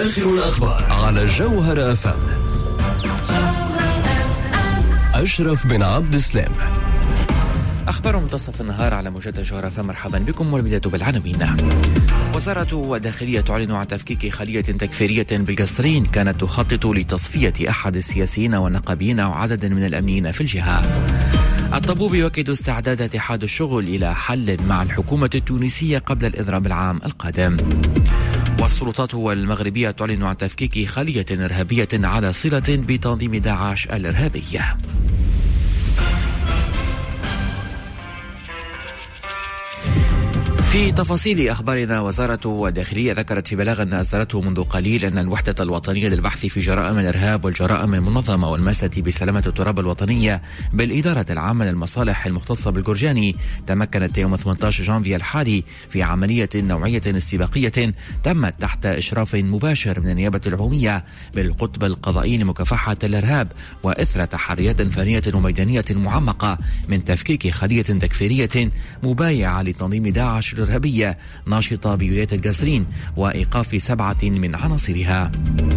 آخر الأخبار على جوهر FM. أشرف بن عبد السلام. أخبار منتصف النهار على موجات جوهر FM. مرحبا بكم والبداية بالعناوين. وزارة الداخلية تعلن عن تفكيك خلية تكفيرية بالقصرين كانت تخطط لتصفية أحد السياسيين والنقابيين وعدد من الأمنيين في الجهة. الطبوب يؤكد استعداد اتحاد الشغل إلى حل مع الحكومة التونسية قبل الإضراب العام القادم. والسلطات المغربية تعلن عن تفكيك خلية إرهابية على صلة بتنظيم داعش الإرهابي. في تفاصيل أخبارنا، وزارة الداخلية ذكرت في بلاغ أصدرته منذ قليل أن الوحدة الوطنية للبحث في جرائم الإرهاب والجرائم المنظمة والماسة بسلامة التراب الوطنية بالإدارة العامة للمصالح المختصة بالجرجاني تمكنت يوم 18 جانفي الحالي في عملية نوعية استباقية تمت تحت إشراف مباشر من النيابة العمومية بالقطب القضائي لمكافحة الإرهاب وإثر تحريات فنية وميدانية معمقة من تفكيك خلية تكفيرية مبايعة لتنظيم داعش الإرهابية ناشطة بولاية القصرين وإيقاف 7 من عناصرها.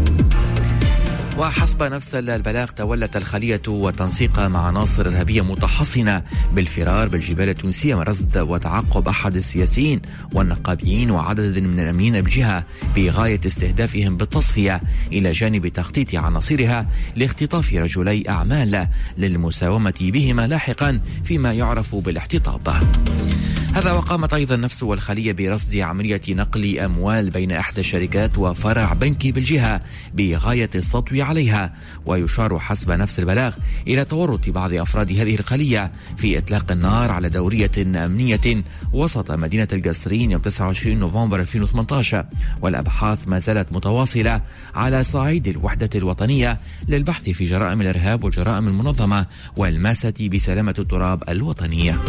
وحسب نفس البلاغ تولت الخلية وتنسيق مع عناصر إرهابية متحصنة بالفرار بالجبال التونسية من رصد وتعقب أحد السياسيين والنقابيين وعدد من الأمنيين بالجهة بغاية استهدافهم بالتصفية إلى جانب تخطيط عناصرها لاختطاف رجلي أعمال للمساومة بهما لاحقا فيما يعرف بالاحتطاب. هذا وقامت أيضا نفس الخلية برصد عملية نقل أموال بين إحدى الشركات وفرع بنكي بالجهة بغاية السطو عليها. ويشار حسب نفس البلاغ إلى تورط بعض أفراد هذه الخلية في إطلاق النار على دورية أمنية وسط مدينة القصرين يوم 29 نوفمبر 2018. والأبحاث ما زالت متواصلة على صعيد الوحدة الوطنية للبحث في جرائم الإرهاب والجرائم المنظمة والماسة بسلامة التراب الوطنية.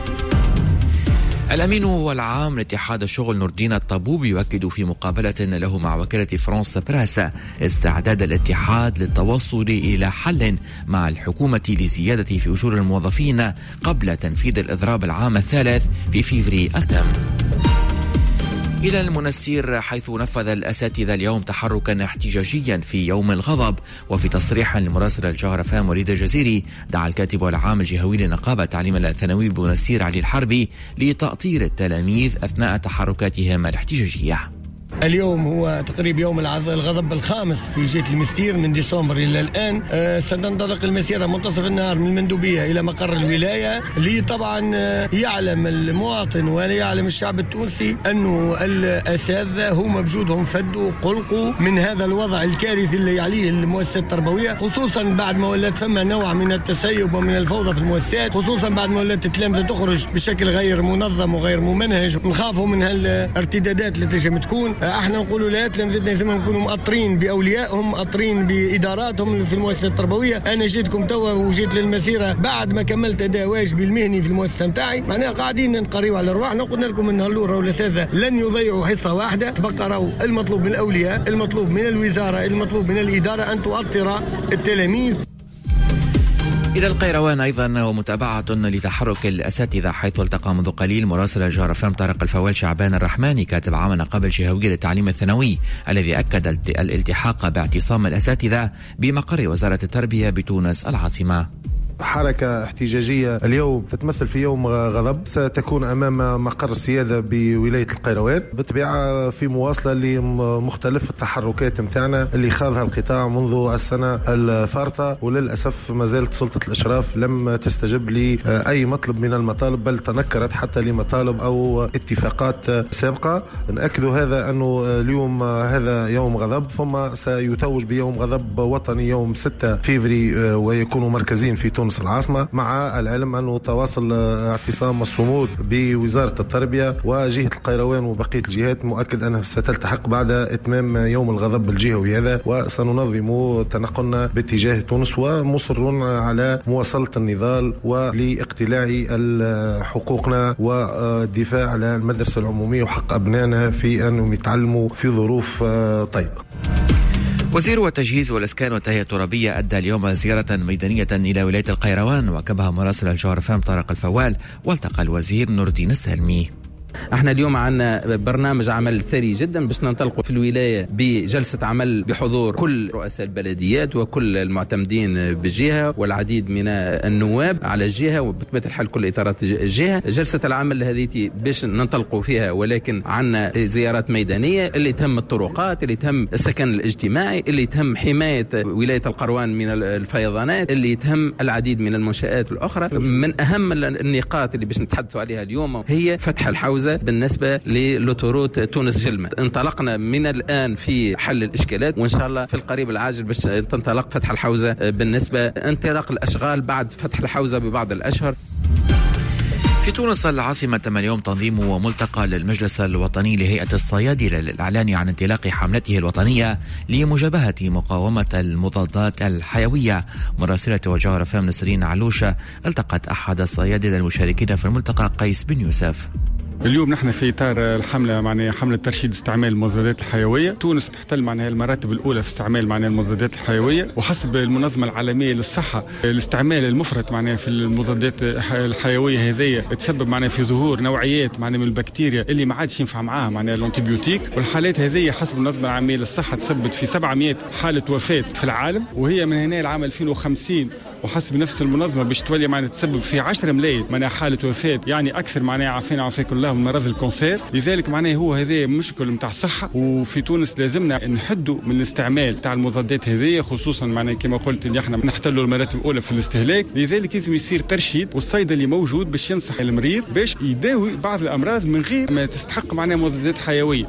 الأمين والعام لاتحاد الشغل نور الدين الطبوب يؤكد في مقابلة له مع وكالة فرانس براس استعداد الاتحاد للتوصل إلى حل مع الحكومة لزيادة في أجور الموظفين قبل تنفيذ الإضراب العام الثالث في فيفري القادم. إلى المنستير، حيث نفذ الأساتذة اليوم تحركا احتجاجيا في يوم الغضب. وفي تصريح لمراسل الجوهر FM وليد الجزيري، دعا الكاتب العام الجهوي لنقابة تعليم الثانوي بمنستير علي الحربي لتأطير التلاميذ أثناء تحركاتهم الاحتجاجية. اليوم هو تقريبا يوم الغضب الخامس في جهة المستير من ديسمبر إلى الآن. ستنطلق المسيرة منتصف النهار من المندوبية إلى مقر الولاية، طبعا يعلم المواطن ويعلم الشعب التونسي أنه الأساتذة هم بجودهم فدوا قلقوا من هذا الوضع الكارثي اللي عليه المؤسسات التربوية، خصوصا بعد ما ولات فما نوع من التسيب ومن الفوضى في المؤسسات، خصوصا بعد ما ولات التلامذة تخرج بشكل غير منظم وغير ممنهج. نخافوا من هالارتدادات اللي تجم تكون. احنا نقولوا لا، تلامذتنا لازم نكونوا مأطرين بأوليائهم، مأطرين بإداراتهم في المؤسسة التربوية. أنا جيتكم توا وجيت للمسيرة بعد ما كملت أداء واجبي المهني في المؤسسة نتاعي، معناها قاعدين نقريوا على رواحنا. قلنا لكم أن هالورة والأساتذة لن يضيعوا حصة واحدة. بقى المطلوب من الأولياء، المطلوب من الوزارة، المطلوب من الإدارة أن تؤطر التلاميذ. إلى القيروان أيضا ومتابعة لتحرك الأساتذة، حيث التقى منذ قليل مراسل الجوهر FM طارق الفوال شعبان الرحماني كاتب عام النقابة الجهوية للتعليم الثانوي، الذي أكد الالتحاق باعتصام الأساتذة بمقر وزارة التربية بتونس العاصمة. حركة احتجاجية اليوم تتمثل في يوم غضب ستكون أمام مقر السيادة بولاية القيروان، بالطبيعة في مواصلة لمختلف التحركات متاعنا اللي خاضها القطاع منذ السنة الفارطة. وللأسف ما زالت سلطة الإشراف لم تستجب لأي مطلب من المطالب، بل تنكرت حتى لمطالب أو اتفاقات سابقة. نأكد هذا أنه اليوم هذا يوم غضب، ثم سيتوج بيوم غضب وطني يوم 6 فيفري ويكون مركزين في تونس العاصمة، مع العلم أنه تواصل اعتصام الصمود بوزارة التربية وجهة القيروان وبقية الجهات، مؤكد أنها ستلتحق بعد إتمام يوم الغضب الجهوي هذا. وسننظم تنقلنا باتجاه تونس ومصرون على مواصلة النضال ولاقتلاع حقوقنا والدفاع على المدرسة العمومية وحق أبنائنا في أنهم يتعلموا في ظروف طيبة. وزير التجهيز والإسكان والتهيئة الترابية أدى اليوم زيارة ميدانية إلى ولاية القيروان، وكبها مراسل الجوهر FM طارق الفوال، والتقى الوزير نور الدين السالمي. احنا اليوم عندنا برنامج عمل ثري جدا باش ننطلقوا في الولاية بجلسة عمل بحضور كل رؤساء البلديات وكل المعتمدين بالجهة والعديد من النواب على الجهة وبطبيعة الحال كل إطارات الجهة. جلسة العمل هذه باش ننطلقوا فيها، ولكن عندنا زيارات ميدانية اللي تهم الطرقات، اللي تهم السكن الاجتماعي، اللي تهم حماية ولاية القروان من الفيضانات، اللي تهم العديد من المنشآت الأخرى. من أهم النقاط اللي باش نتحدثوا عليها اليوم هي فتح الحوزة بالنسبة للوتوروت تونس جلمة. انطلقنا من الآن في حل الإشكالات، وإن شاء الله في القريب العاجل باش تنطلق فتح الحوزة بالنسبة انطلاق الأشغال بعد فتح الحوزة ببعض الأشهر. في تونس العاصمة تم اليوم تنظيم ملتقى للمجلس الوطني لهيئة الصيادلة للإعلان عن انطلاق حملته الوطنية لمجابهة مقاومة المضادات الحيوية. مراسلة وجوهر فام نسرين علوشة التقت أحد الصيادلة المشاركين في الملتقى قيس بن يوسف. اليوم نحن في إطار الحملة معناها حملة ترشيد استعمال المضادات الحيوية. تونس تحتل معناها المراتب الأولى في استعمال معناها المضادات الحيوية، وحسب المنظمة العالمية للصحة الاستعمال المفرط معناها في المضادات الحيوية هذية تسبب معناها في ظهور نوعيات معناها من البكتيريا اللي ما عادش ينفع معاها معناها الانتيبيوتيك، والحالات هذية حسب المنظمة العالمية للصحة تسبب في 700 حالة وفاة في العالم، وهي من هنا العام 2050 وحسب نفس المنظمة باش تولي معناها تسبب في 10 ملايين معناها حالة وفاة، يعني أكثر معناها عافاكم الله من مرض الكونسير. لذلك معناه هو هذا مشكل متاع الصحة، وفي تونس لازمنا نحدوا من الاستعمال تاع المضادات هذه، خصوصا معناه كما قلت اللي احنا نحتلوا المراتب الأولى في الاستهلاك. لذلك لازم يصير ترشيد، والصيدلي موجود باش ينصح المريض باش يداوي بعض الأمراض من غير ما تستحق معناه مضادات حيوية.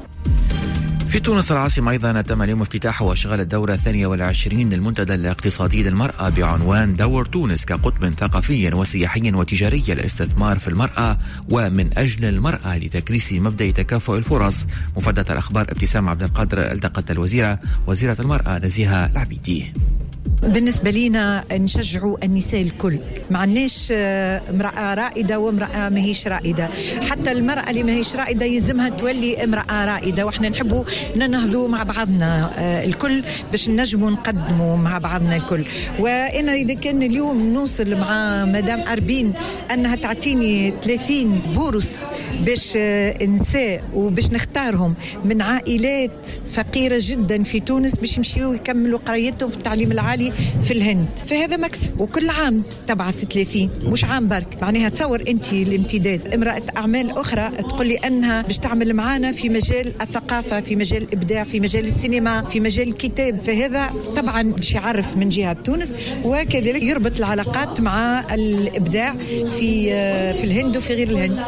في تونس العاصمة أيضا تم اليوم افتتاح وإشغال الدورة 22 للمنتدى الاقتصادي للمرأة بعنوان دور تونس كقطب ثقافي وسياحي وتجاري للاستثمار في المرأة ومن أجل المرأة لتكريس مبدأ تكافؤ الفرص. مفادة الأخبار ابتسام عبد القادر التقت وزيرة المرأة نزيهة العبيدي. بالنسبة لنا نشجعوا النساء الكل، ما عندناش امرأة رائدة وامرأة ما هيش رائدة، حتى المرأة اللي ما هيش رائدة يلزمها تولي امرأة رائدة، واحنا نحبوا ننهضوا مع بعضنا الكل باش نجموا نقدموا مع بعضنا الكل. وانا اذا كان اليوم نوصل مع مدام أربين انها تعطيني 30 بورس باش نساء وباش نختارهم من عائلات فقيرة جدا في تونس باش يمشيوا يكملوا قرايتهم في التعليم العالي في الهند، فهذا مكسب. وكل عام تبعث 30 مش عام برك، معناها تصور انت الامتداد امرأة اعمال اخرى تقول لي انها باش تعمل معانا في مجال الثقافة، في مجال الابداع، في مجال السينما، في مجال الكتاب، فهذا طبعا باش يعرف من جهة تونس، وكذلك يربط العلاقات مع الابداع في الهند وفي غير الهند.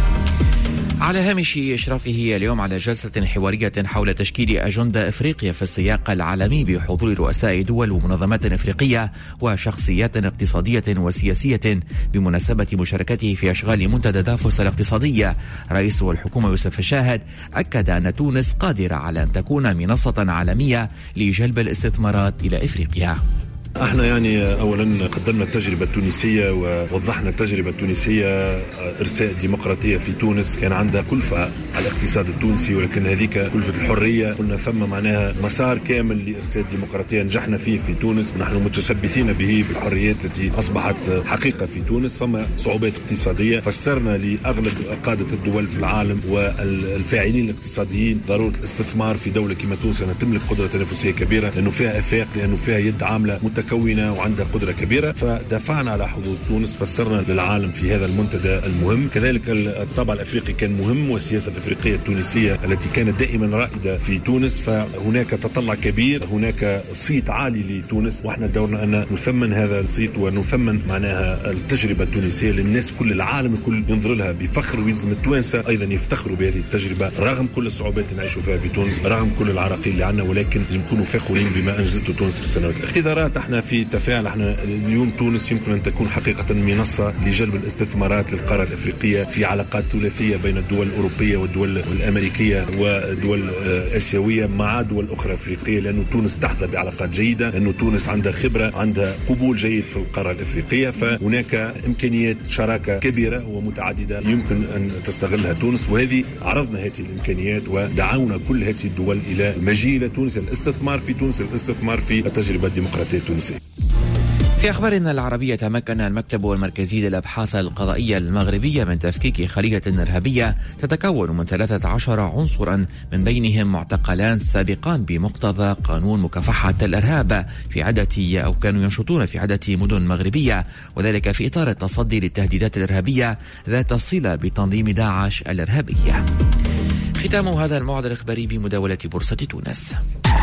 على هامش إشرافه اليوم على جلسة حوارية حول تشكيل أجندة إفريقيا في السياق العالمي بحضور رؤساء دول ومنظمات إفريقية وشخصيات اقتصادية وسياسية بمناسبة مشاركته في أشغال منتدى دافوس الاقتصادية، رئيس الحكومة يوسف الشاهد أكد أن تونس قادرة على أن تكون منصة عالمية لجلب الاستثمارات إلى إفريقيا. احنا يعني اولا قدمنا التجربه التونسيه ووضحنا التجربه التونسيه، ارساء ديمقراطيه في تونس كان عندها كلفه على الاقتصاد التونسي، ولكن هذيك كلفه الحريه، قلنا ثم معناها مسار كامل لارساء الديمقراطيه نجحنا فيه في تونس، ونحن متشبثين به بالحريات التي اصبحت حقيقه في تونس. ثم صعوبات اقتصاديه، فسرنا لاغلب قاده الدول في العالم والفاعلين الاقتصاديين ضروره الاستثمار في دوله كما تونس انها تملك قدره تنافسيه كبيره، لانه فيها افاق، لانه فيها يد عامله متكونة وعندها قدرة كبيرة، فدافعنا على حظوظ تونس، فسرنا للعالم في هذا المنتدى المهم. كذلك الطابع الأفريقي كان مهم، والسياسة الأفريقية التونسية التي كانت دائما رائدة في تونس، فهناك تطلع كبير، هناك صيت عالي لتونس، واحنا دورنا أن نثمن هذا الصيت ونثمن معناها التجربة التونسية للناس كل العالم الكل ينظر لها بفخر، ويلزم التوانسة أيضا يفتخروا بهذه التجربة رغم كل الصعوبات اللي نعيشوا فيها في تونس، رغم كل العراقيل اللي عندنا، ولكن لازم نكونوا فخورين بما أنجزته تونس في السنوات الاخيرة. احنا في تفاعل، احنا اليوم تونس يمكن ان تكون حقيقة منصة لجلب الاستثمارات للقارة الافريقية في علاقات ثلاثية بين الدول الاوروبية والدول الامريكية والدول الاسيوية مع دول اخرى افريقية، لانه تونس تحظى بعلاقات جيدة، لانه تونس عندها خبرة، عندها قبول جيد في القارة الافريقية، فهناك امكانيات شراكة كبيرة ومتعددة يمكن ان تستغلها تونس، وهذه عرضنا هذه الامكانيات ودعونا كل هذه الدول الى مجيء الى تونس، الاستثمار في تونس، الاستثمار في التجربة الديمقراطية التونسية. في أخبارنا العربية، تمكن المكتب المركزي للأبحاث القضائية المغربية من تفكيك خلية إرهابية تتكون من 13 عنصرا، من بينهم معتقلان سابقان بمقتضى قانون مكافحة الإرهاب في عدة أو كانوا ينشطون في عدة مدن مغربية، وذلك في إطار التصدي للتهديدات الإرهابية ذات الصلة بتنظيم داعش الإرهابية. ختام هذا الموعد الإخباري بمداولة بورصة تونس.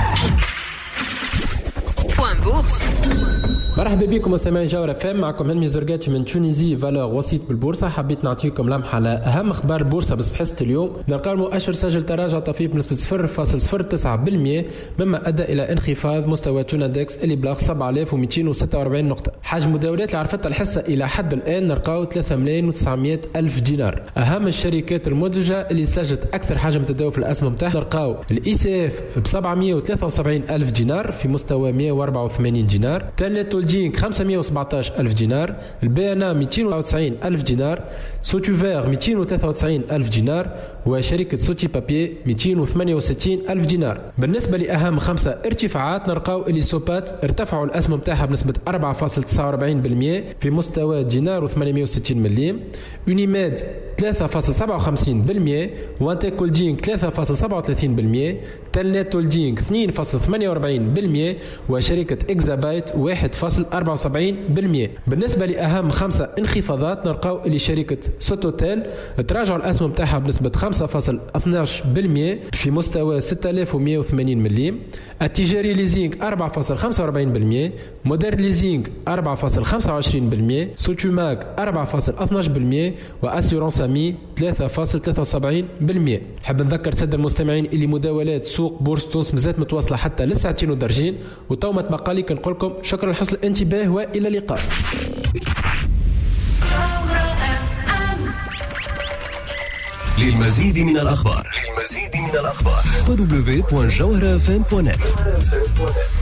مرحبا بكم مستمعي جوهر FM، معكم هلمي زرقاتي من تونيزي فالور وسيط بالبورصه. حبيت نعطيكم لمحه على اهم اخبار البورصه بس بحصه اليوم. نلقى المؤشر سجل تراجع طفيف بنسبه 0.09%، مما ادى الى انخفاض مستوى تونادكس اللي بلغ 7246 نقطه. حجم المداولات اللي عرفتها الحصه الى حد الان نلقاو 3,900,000 دينار. اهم الشركات المدرجه اللي سجلت اكثر حجم تداول في الاسهم نتاعها نلقاو الاي سي اف ب 773,000 دينار في مستوى 184 دينار، تالنت هولدينغ 517,000 دينار، البي ان 290,000 دينار، سوتوفير 293,000 دينار، وشركة سوتي بابي 268,000 دينار. بالنسبة لأهم 5 ارتفاعات نلقاو اللي سوبات ارتفعوا الأسهم تاعها بنسبة 4.49% في مستوى دينار و860 مليم، يونيميد 3.57%، وانتيك هولدينغ 3.37%، تلنت هولدينغ 2.48%، وشركة اكزابايت 1.74%. بالنسبة لأهم 5 انخفاضات نلقاو اللي شركة سوتوتيل تراجعوا الأسهم تاعها بنسبة 5.12% في مستوى 6180 مليم، التجاري ليزينغ 4.45%، مودرن ليزينغ 4.25%، سوتوماك 4.12%، واسيورونس امي 3.73%. حاب نذكر سادة المستمعين اللي مداولات سوق بورصة تونس مازالت متواصلة حتى للساعتين ودرجين، وتومة مقالي كنقول لكم شكرا لحسن الانتباه والى اللقاء. للمزيد من الأخبار www.jawharafm.net